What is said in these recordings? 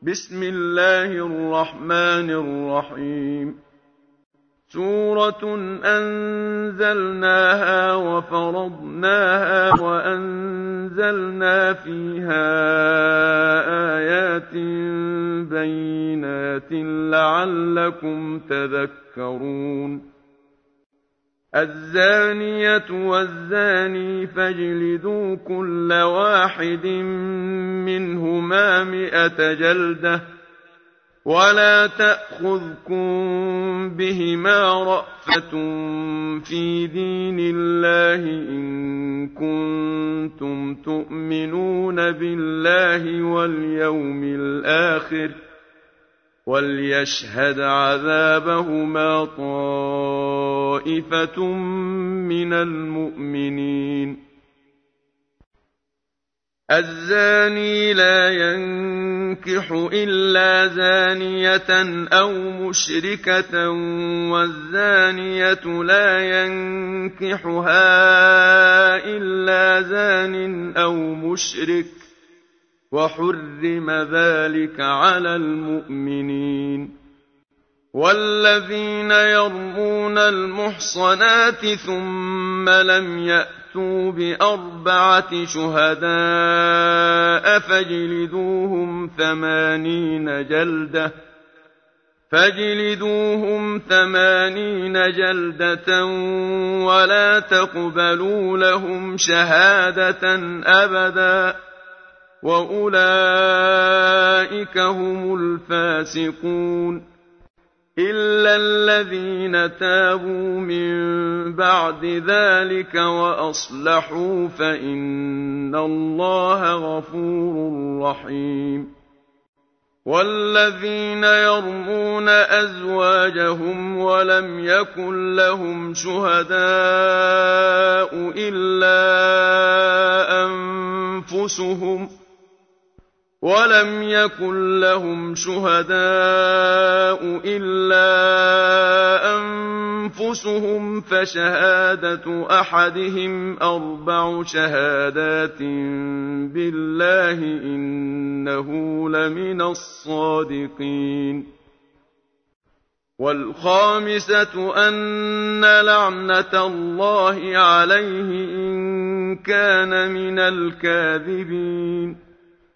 بسم الله الرحمن الرحيم. سورة أنزلناها وفرضناها وأنزلنا فيها آيات بينات لعلكم تذكرون. الزانية والزاني فاجلدوا كل واحد منهما 100 جلدة ولا تأخذكم بهما رأفة في دين الله إن كنتم تؤمنون بالله واليوم الآخر وليشهد عذابهما طائفة من المؤمنين. الزاني لا ينكح إلا زانية أو مشركة والزانية لا ينكحها إلا زان أو مشرك وحرم ذلك على المؤمنين. والذين يرمون المحصنات ثم لم يأتوا ب4 شهداء فاجلدوهم 80 جلدة ولا تقبلوا لهم شهادة أبدا وأولئك هم الفاسقون. إلا الذين تابوا من بعد ذلك وأصلحوا فإن الله غفور رحيم. والذين يرمون أزواجهم ولم يكن لهم شهداء إلا أنفسهم فشهادة أحدهم 4 شهادات بالله إنه لمن الصادقين. والخامسة أن لعنة الله عليه إن كان من الكاذبين.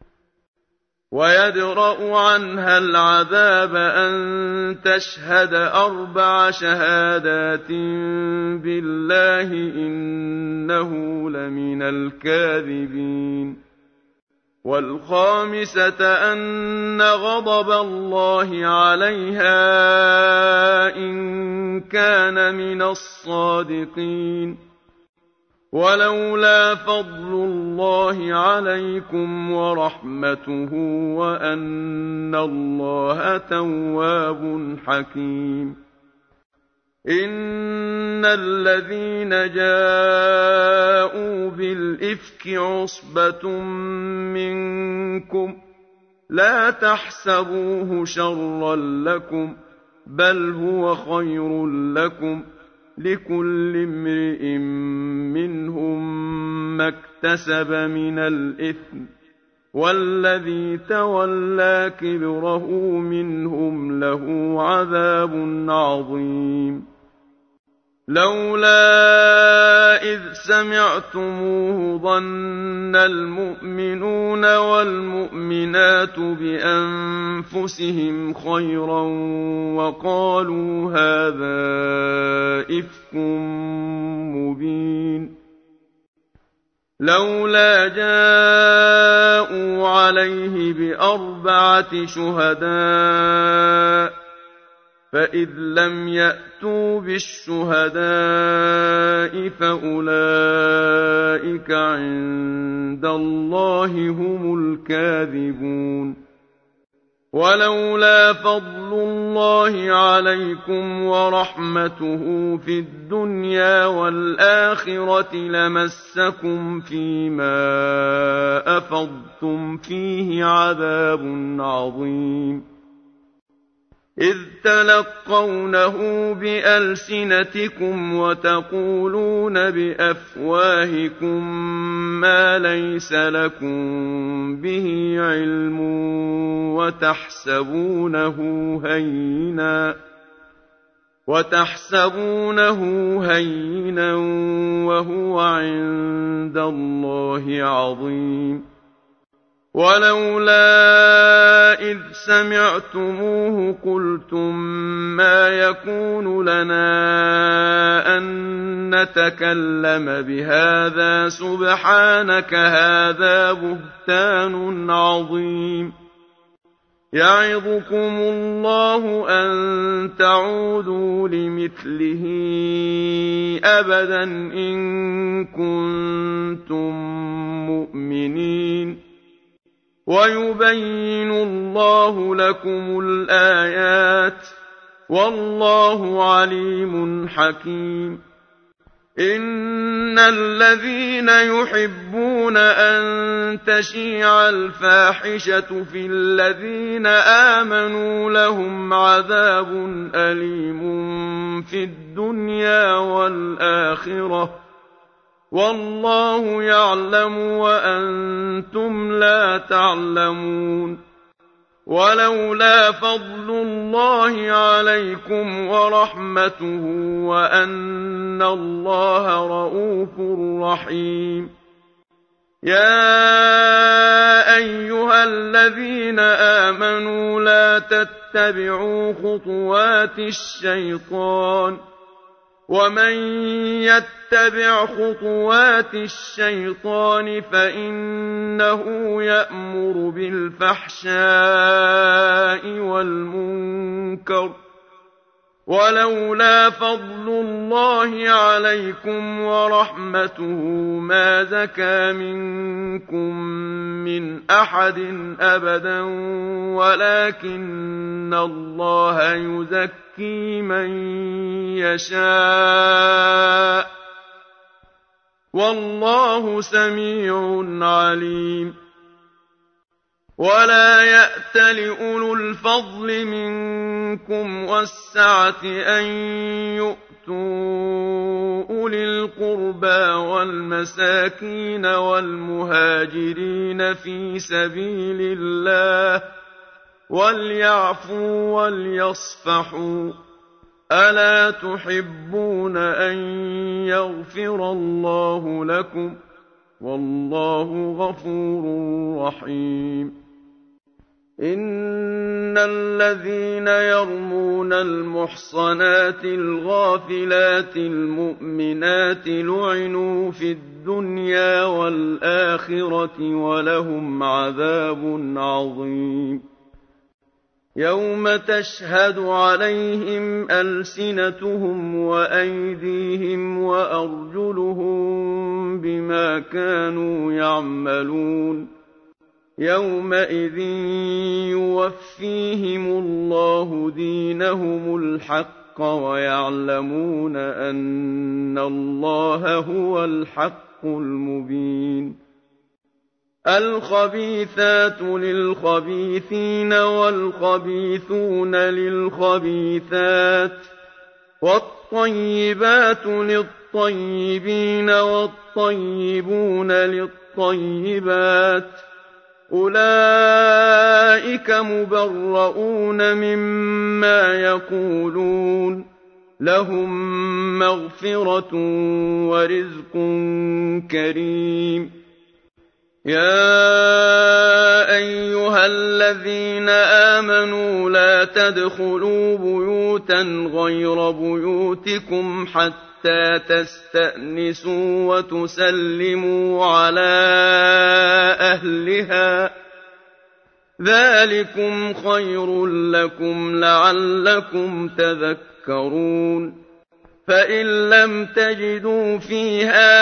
ويدرأ عنها العذاب أن تشهد 4 شهادات بالله إنه لمن الكاذبين. والخامسة أن غضب الله عليها إن كان من الصادقين. ولولا فضل الله عليكم ورحمته وأن الله تواب حكيم. إن الذين جاءوا بالإفك عصبة منكم لا تحسبوه شرا لكم بل هو خير لكم لكل امرئ منهم ما اكتسب من الإثم والذي تولى كبره منهم له عذاب عظيم. لولا إذ سمعتموه ظن المؤمنون والمؤمنات بأنفسهم خيرا وقالوا هذا إفك مبين. لولا جاءوا عليه ب4 شهداء فإذ لم يأتوا بالشهداء فأولئك عند الله هم الكاذبون. ولولا فضل الله عليكم ورحمته في الدنيا والآخرة لمسكم فيما أفضتم فيه عذاب عظيم. إذ تلقونه بألسنتكم وتقولون بأفواهكم ما ليس لكم به علم وتحسبونه هينا وهو عند الله عظيم ولولا إذ سمعتموه قلتم ما يكون لنا أن نتكلم بهذا سبحانك هذا بهتان عظيم يعظكم الله أن تعودوا لمثله أبدا إن كنتم مؤمنين ويبين الله لكم الآيات والله عليم حكيم إن الذين يحبون أن تشيع الفاحشة في الذين آمنوا لهم عذاب أليم في الدنيا والآخرة والله يعلم وأنتم لا تعلمون ولولا فضل الله عليكم ورحمته وأن الله رءوف رحيم يا أيها الذين آمنوا لا تتبعوا خطوات الشيطان ومن يتبع خطوات الشيطان فإنه يأمر بالفحشاء والمنكر ولولا فضل الله عليكم ورحمته ما زكى منكم من أحد أبدا ولكن الله يزكي من يشاء والله سميع عليم ولا يأت لأولو الفضل منكم والسعة أن يؤتوا أولي القربى والمساكين والمهاجرين في سبيل الله وليعفوا وليصفحوا ألا تحبون أن يغفر الله لكم والله غفور رحيم إن الذين يرمون المحصنات الغافلات المؤمنات لعنوا في الدنيا والآخرة ولهم عذاب عظيم يوم تشهد عليهم ألسنتهم وأيديهم وأرجلهم بما كانوا يعملون يومئذ يوفيهم الله دينهم الحق ويعلمون أن الله هو الحق المبين الخبيثات للخبيثين والخبيثون للخبيثات والطيبات للطيبين والطيبون للطيبات أولئك مبرؤون مما يقولون لهم مغفرة ورزق كريم يا أيها الذين آمنوا لا تدخلوا بيوتا غير بيوتكم حتى تستأنسوا وتسلموا على أهلها ذلكم خير لكم لعلكم تذكرون فإن لم تجدوا فيها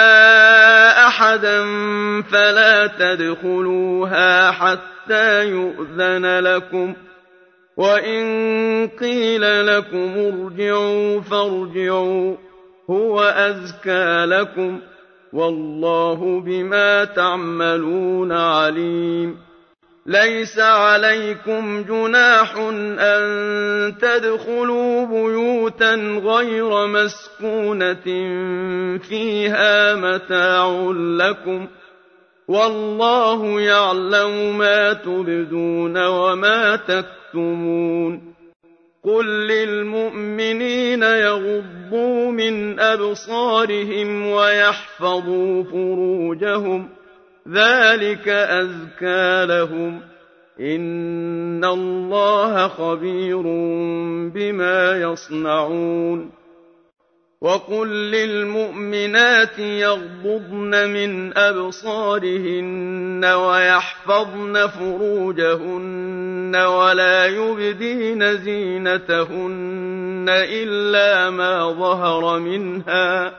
أحدا فلا تدخلوها حتى يؤذن لكم وإن قيل لكم ارجعوا فارجعوا هو أزكى لكم والله بما تعملون عليم ليس عليكم جناح أن تدخلوا بيوتا غير مسكونة فيها متاع لكم والله يعلم ما تبدون وما تكتمون قل للمؤمنين يغضوا من أبصارهم ويحفظوا فروجهم ذلك أزكى لهم إن الله خبير بما يصنعون وقل للمؤمنات يغضضن من أبصارهن ويحفظن فروجهن ولا يبدين زينتهن إلا ما ظهر منها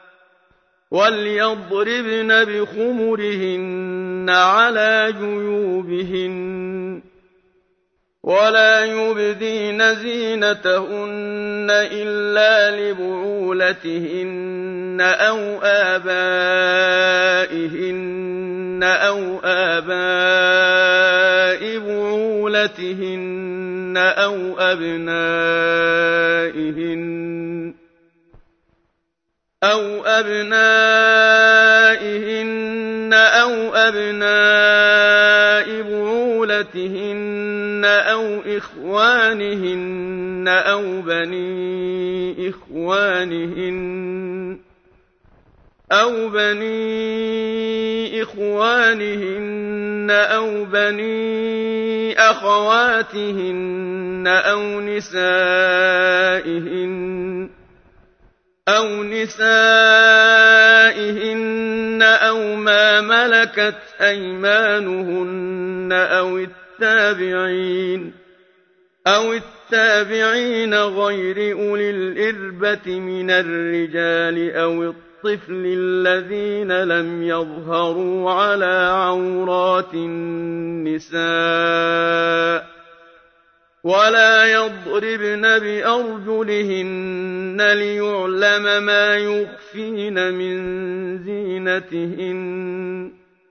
وليضربن بخمرهن على جيوبهن ولا يبدين زينتهن إلا لبعولتهن أو آبائهن أو آباء بعولتهن أو أبنائهن أو أبناء بعولتهن أو إخوانهن أو بني إخوانهن أو بني أخواتهن أو نسائهن أو ما ملكت أيمانهن أو التابعين غير أولي الإربة من الرجال أو الطفل الذين لم يظهروا على عورات النساء ولا يضربن بأرجلهن ليعلم ما يخفين من زينتهن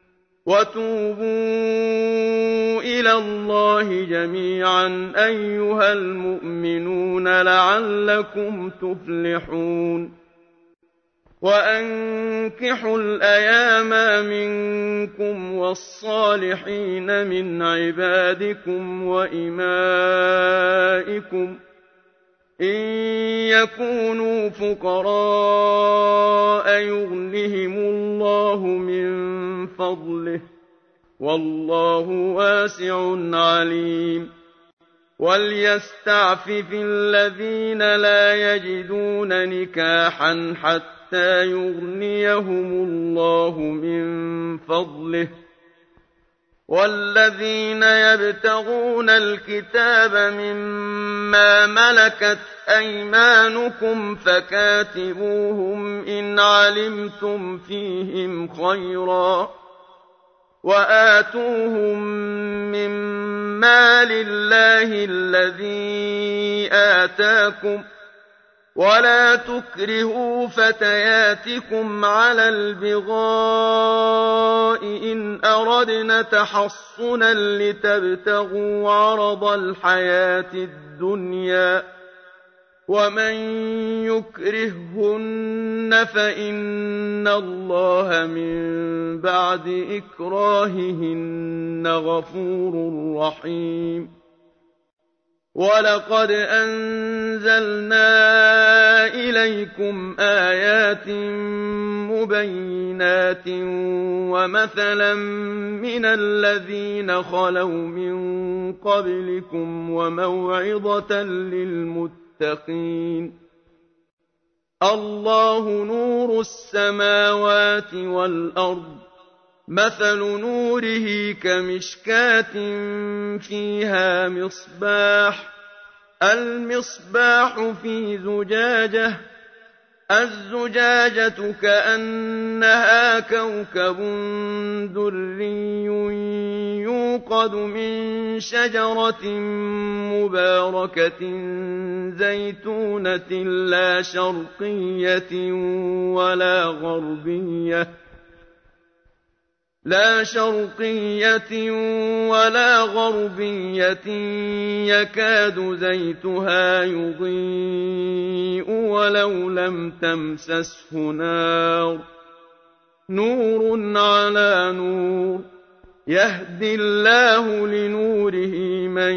وتوبوا إلى الله جميعا أيها المؤمنون لعلكم تفلحون وأنكحوا الأيام منكم والصالحين من عبادكم وإمائكم إن يكونوا فقراء يغنهم الله من فضله والله واسع عليم وليستعفف الذين لا يجدون نكاحا حتى يغنيهم الله من فضله والذين يبتغون الكتاب مما ملكت أيمانكم فكاتبوهم إن علمتم فيهم خيرا وآتوهم من مال الله الذي آتاكم ولا تكرهوا فتياتكم على البغاء إن أردنا تحصنا لتبتغوا عرض الحياة الدنيا ومن يكرههن فإن الله من بعد إكراههن غفور رحيم ولقد أنزلنا إليكم آيات مبينات ومثلا من الذين خلوا من قبلكم وموعظة للمتقين الله نور السماوات والأرض مثل نوره كمشكاة فيها المصباح في زجاجة الزجاجة كأنها كوكب دري يوقد من شجرة مباركة زيتونة لا شرقية ولا غربية لا شرقية ولا غربية يكاد زيتها يضيء ولو لم تمسسه نار نور على نور يهدي الله لنوره من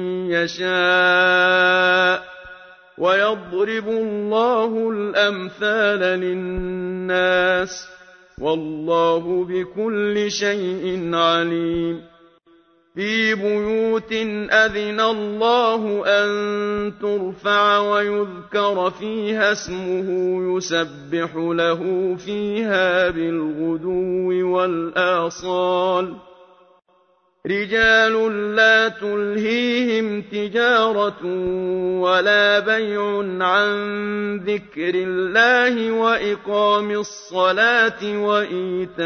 يشاء ويضرب الله الأمثال للناس والله بكل شيء عليم في بيوت أذن الله أن ترفع ويذكر فيها اسمه يسبح له فيها بالغدو والآصال رجال لا تلهيهم تجارة ولا بيع عن ذكر الله وإقام الصلاة وإيتاء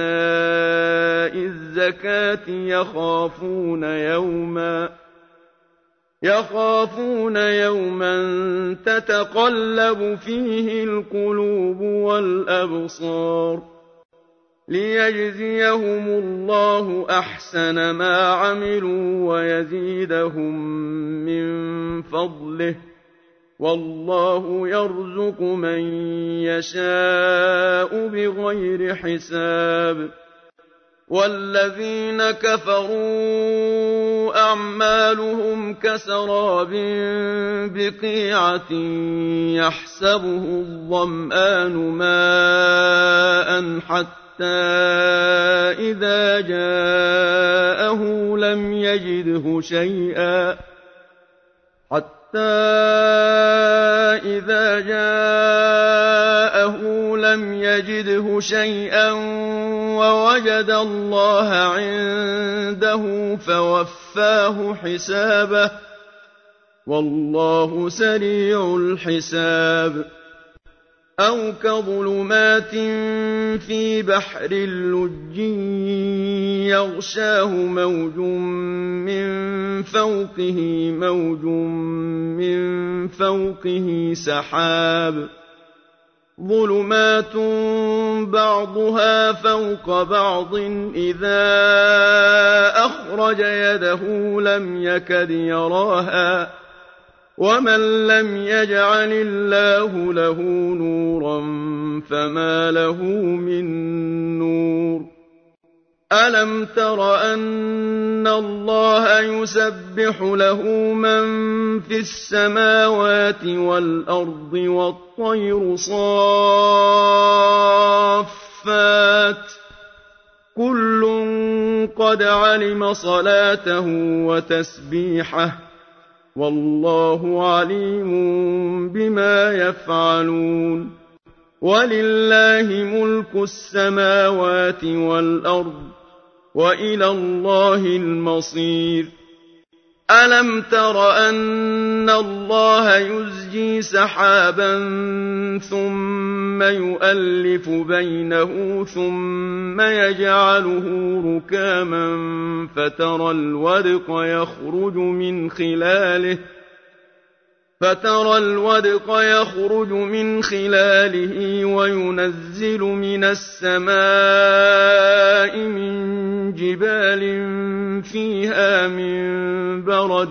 الزكاة يخافون يوما تتقلب فيه القلوب والأبصار ليجزيهم الله أحسن ما عملوا ويزيدهم من فضله والله يرزق من يشاء بغير حساب والذين كفروا أعمالهم كسراب بقيعة يحسبه الظمآن ماء حتى إذا جاءه لم يجده شيئا ووجد الله عنده فوفاه حسابه والله سريع الحساب أو كظلمات في بحر لج يغشاه موج من فوقه سحاب ظلمات بعضها فوق بعض إذا أخرج يده لم يكد يراها ومن لم يجعل الله له نورا فما له من نور ألم تر أن الله يسبح له من في السماوات والأرض والطير صافات كل قد علم صلاته وتسبيحه والله عليم بما يفعلون ولله ملك السماوات والأرض وإلى الله المصير ألم تر أن الله يزجي سحابا ثم يؤلف بينه ثم يجعله ركاما فترى الودق يخرج من خلاله وينزل من السماء من جبال فيها من برد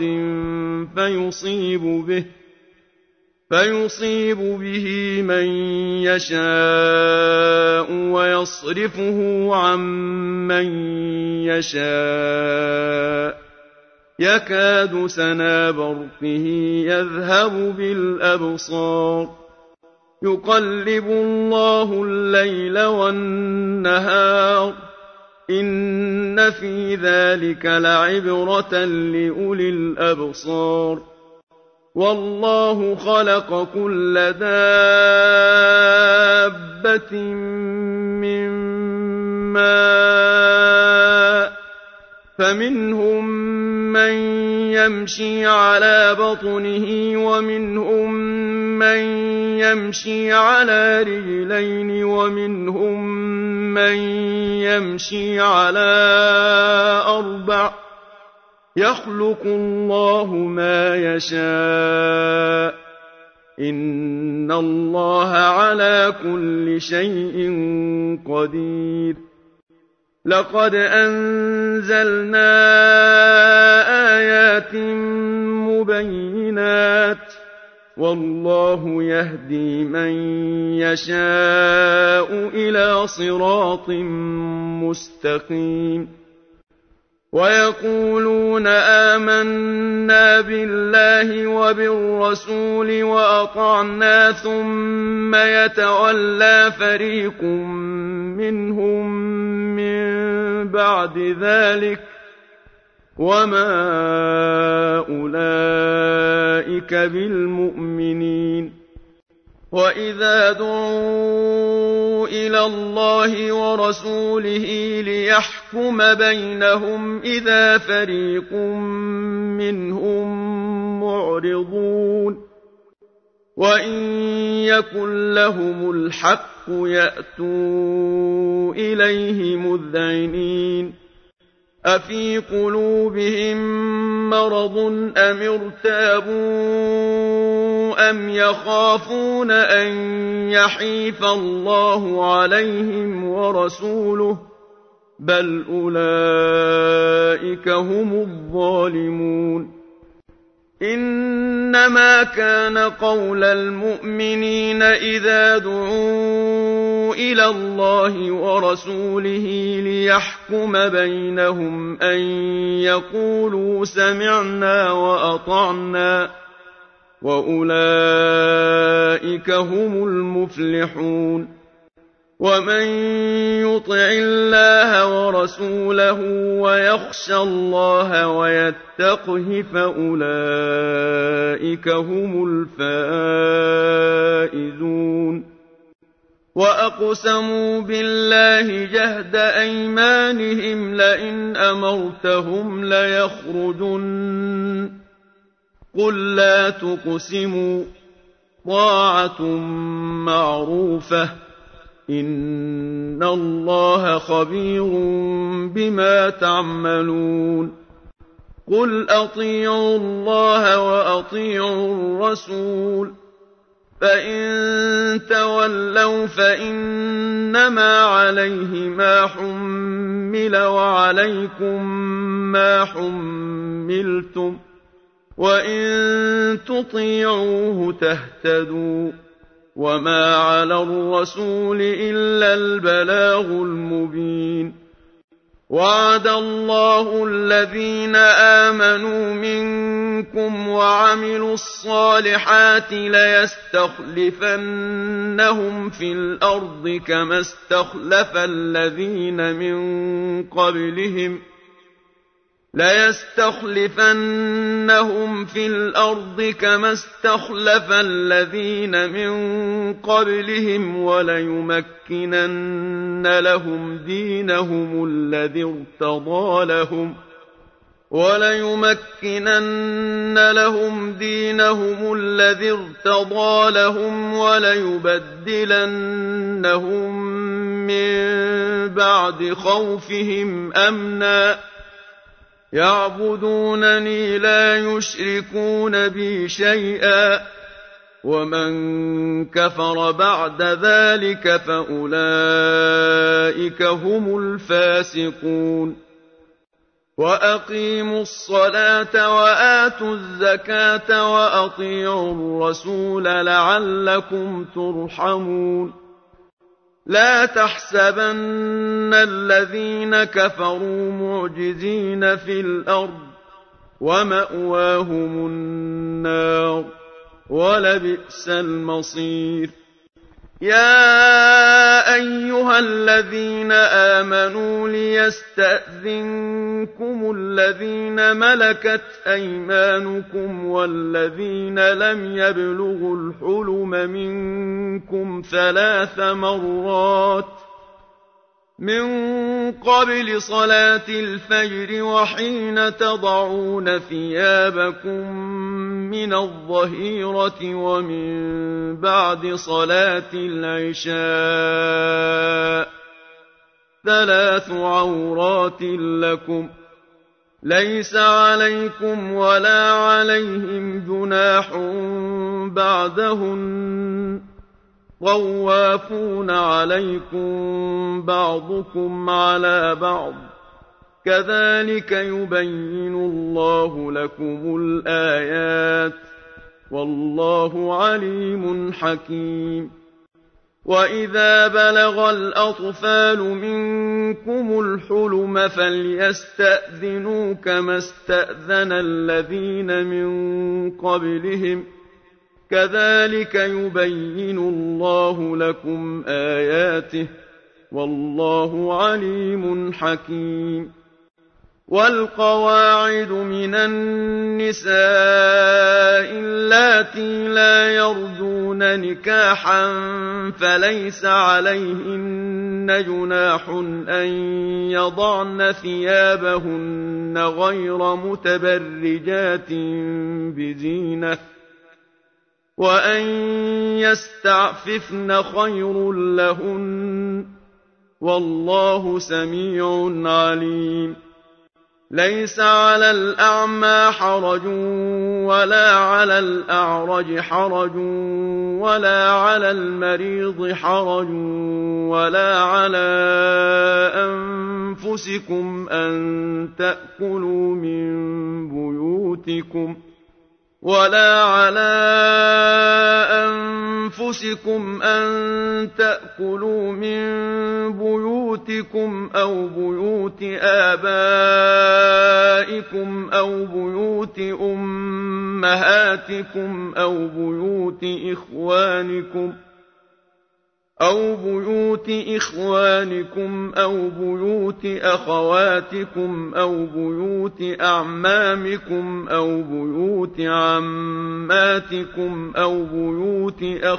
فيصيب به من يشاء ويصرفه عن من يشاء يكاد سنا برقه يذهب بالأبصار يقلب الله الليل والنهار إن في ذلك لعبرة لأولي الأبصار والله خلق كل دابة من ماء فمنهم من يمشي على بطنه ومنهم من يمشي على رجلين ومنهم من يمشي على أربع يخلق الله ما يشاء إن الله على كل شيء قدير لقد أنزلنا آيات مبينات والله يهدي من يشاء إلى صراط مستقيم ويقولون آمنا بالله وبالرسول وأطعنا ثم يتولى فريق منهم من بعد ذلك وما أولئك بالمؤمنين وإذا دعوا إلى الله ورسوله ليحكم بينهم إذا فريق منهم معرضون وإن يكن لهم الحق يأتوا إليه مذعنين أفي قلوبهم مرض أم ارتابوا أم يخافون أن يحيف الله عليهم ورسوله بل أولئك هم الظالمون إنما كان قول المؤمنين إذا دعوا إلى الله ورسوله ليحكم بينهم أن يقولوا سمعنا وأطعنا وأولئك هم المفلحون ومن يطع الله ورسوله ويخشى الله ويتقه فأولئك هم الفائزون وأقسموا بالله جهد أيمانهم لئن أمرتهم ليخرجن قل لا تقسموا طاعة معروفة إن الله خبير بما تعملون قل أطيعوا الله وأطيعوا الرسول فإن تولوا فإنما عليه ما حمل وعليكم ما حملتم وإن تطيعوه تهتدوا وما على الرسول إلا البلاغ المبين وعد الله الذين آمنوا منكم وعملوا الصالحات ليستخلفنهم في الأرض كما استخلف الذين من قبلهم وليمكنن لهم دينهم الذي ارتضى لهم وليبدلنهم من بعد خوفهم أمنا يعبدونني لا يشركون بي شيئا ومن كفر بعد ذلك فأولئك هم الفاسقون وأقيموا الصلاة وآتوا الزكاة وأطيعوا الرسول لعلكم ترحمون لا تحسبن الذين كفروا معجزين في الأرض ومأواهم النار ولبئس المصير يا أيها الذين آمنوا ليستأذنكم الذين ملكت أيمانكم والذين لم يبلغوا الحلم منكم 3 مرات من قبل صلاة الفجر وحين تضعون ثيابكم من الظهيرة ومن بعد صلاة العشاء 3 عورات لكم ليس عليكم ولا عليهم جناح بعدهن طوافون عليكم بعضكم على بعض كذلك يبين الله لكم الآيات والله عليم حكيم وإذا بلغ الأطفال منكم الحلم فليستأذنوا كما استأذن الذين من قبلهم كذلك يبين الله لكم آياته والله عليم حكيم والقواعد من النساء اللاتي لا يرجون نكاحا فليس عليهن جناح أن يضعن ثيابهن غير متبرجات بزينة وأن يستعففن خير لهن والله سميع عليم ليس على الأعمى حرج ولا على الأعرج حرج ولا على المريض حرج ولا على أنفسكم أن تأكلوا من بيوتكم أو بيوت آبائكم أو بيوت أمهاتكم أو بيوت إخوانكم أو بيوت أخواتكم أو بيوت أعمامكم أو بيوت عماتكم أو بيوت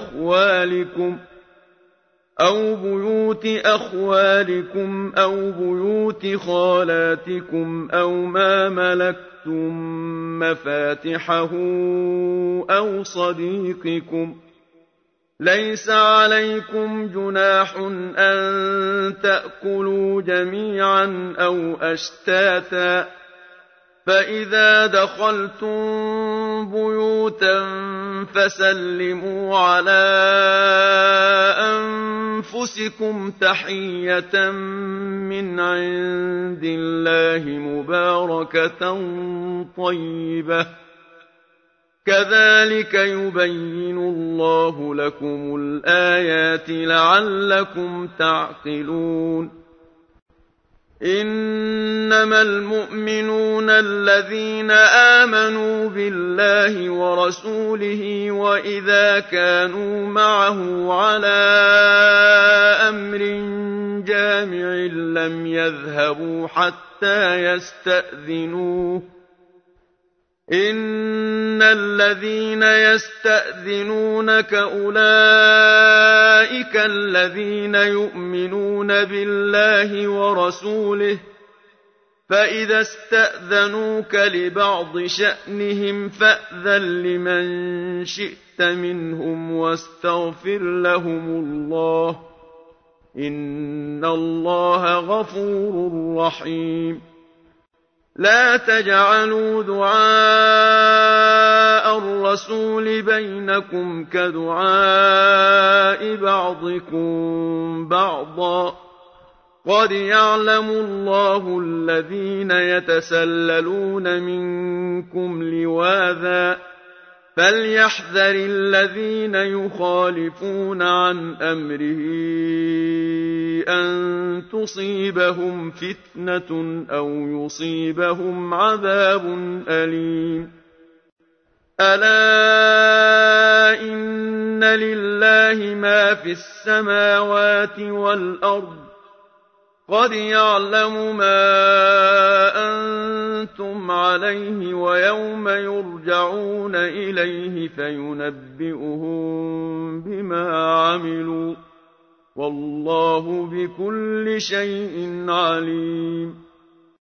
أخوالكم أو بيوت خالاتكم أو ما ملكتم مفاتحه أو صديقكم ليس عليكم جناح أن تأكلوا جميعا أو أشتاتا فإذا دخلتم بيوتا فسلموا على أنفسكم تحية من عند الله مباركة طيبة كذلك يبين الله لكم الآيات لعلكم تعقلون إنما المؤمنون الذين آمنوا بالله ورسوله وإذا كانوا معه على أمر جامع لم يذهبوا حتى يستأذنوه إن الذين يستأذنونك أولئك الذين يؤمنون بالله ورسوله فإذا استأذنوك لبعض شأنهم فأذن لمن شئت منهم واستغفر لهم الله إن الله غفور رحيم لا تجعلوا دعاء الرسول بينكم كدعاء بعضكم بعضا قد يعلم الله الذين يتسللون منكم لواذا فليحذر الذين يخالفون عن أمره أن تصيبهم فتنة أو يصيبهم عذاب أليم ألا إن لله ما في السماوات والأرض قد يعلم ما أنتم عليه ويوم يرجعون إليه فينبئهم بما عملوا والله بكل شيء عليم